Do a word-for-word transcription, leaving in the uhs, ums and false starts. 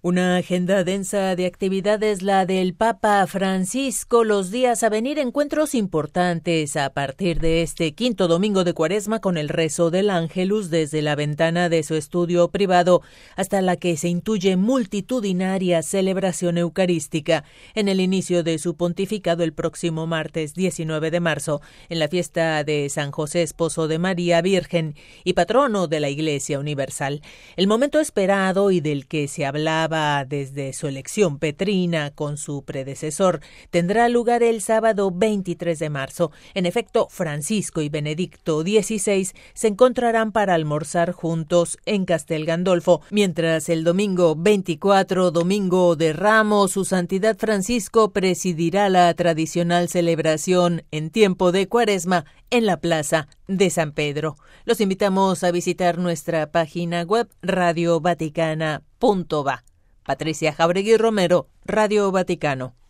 Una agenda densa de actividades, la del Papa Francisco. Los días a venir, encuentros importantes a partir de este quinto domingo de Cuaresma con el rezo del Ángelus desde la ventana de su estudio privado hasta la que se intuye multitudinaria celebración eucarística en el inicio de su pontificado el próximo martes diecinueve de marzo en la fiesta de San José, esposo de María Virgen y patrono de la Iglesia Universal. El momento esperado y del que se hablaba desde su elección petrina con su predecesor tendrá lugar el sábado veintitrés de marzo. En efecto, Francisco y Benedicto dieciséis se encontrarán para almorzar juntos en Castel Gandolfo, mientras el domingo veinticuatro, domingo de Ramos, su Santidad Francisco presidirá la tradicional celebración en tiempo de Cuaresma en la Plaza de San Pedro. Los invitamos a visitar nuestra página web radio vaticana punto va. Patricia Jauregui Romero, Radio Vaticano.